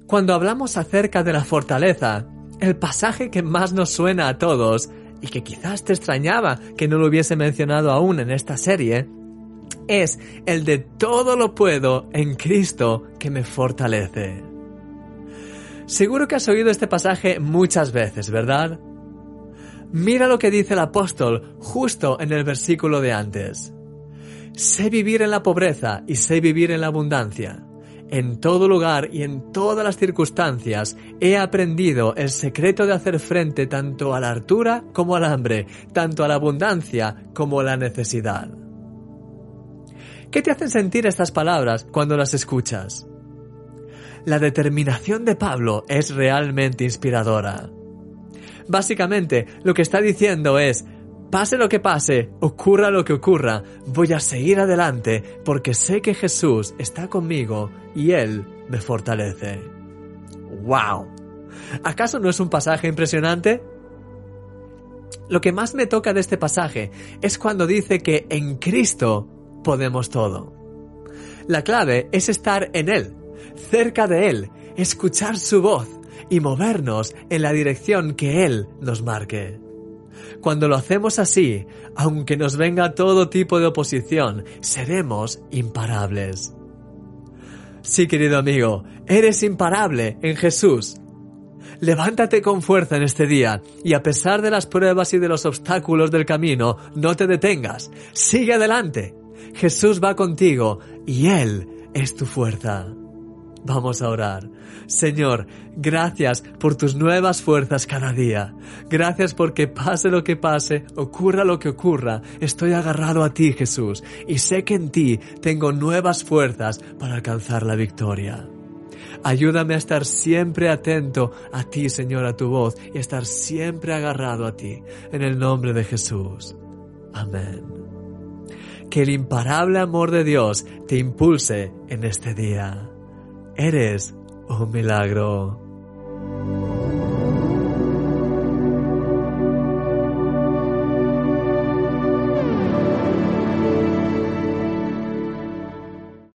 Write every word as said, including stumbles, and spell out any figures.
Cuando hablamos acerca de la fortaleza, el pasaje que más nos suena a todos, y que quizás te extrañaba que no lo hubiese mencionado aún en esta serie, es el de todo lo puedo en Cristo que me fortalece. Seguro que has oído este pasaje muchas veces, ¿verdad? Mira lo que dice el apóstol justo en el versículo de antes. Sé vivir en la pobreza y sé vivir en la abundancia. En todo lugar y en todas las circunstancias he aprendido el secreto de hacer frente tanto a la hartura como al hambre, tanto a la abundancia como a la necesidad. ¿Qué te hacen sentir estas palabras cuando las escuchas? La determinación de Pablo es realmente inspiradora. Básicamente, lo que está diciendo es: pase lo que pase, ocurra lo que ocurra, voy a seguir adelante porque sé que Jesús está conmigo y Él me fortalece. ¡Wow! ¿Acaso no es un pasaje impresionante? Lo que más me toca de este pasaje es cuando dice que en Cristo podemos todo. La clave es estar en Él, cerca de Él, escuchar su voz y movernos en la dirección que Él nos marque. Cuando lo hacemos así, aunque nos venga todo tipo de oposición, seremos imparables. Sí, querido amigo, eres imparable en Jesús. Levántate con fuerza en este día y a pesar de las pruebas y de los obstáculos del camino, no te detengas. Sigue adelante. Jesús va contigo y Él es tu fuerza. Vamos a orar. Señor, gracias por tus nuevas fuerzas cada día. Gracias porque pase lo que pase, ocurra lo que ocurra, estoy agarrado a ti, Jesús, y sé que en ti tengo nuevas fuerzas para alcanzar la victoria. Ayúdame a estar siempre atento a ti, Señor, a tu voz, y estar siempre agarrado a ti, en el nombre de Jesús. Amén. Que el imparable amor de Dios te impulse en este día. Eres un milagro.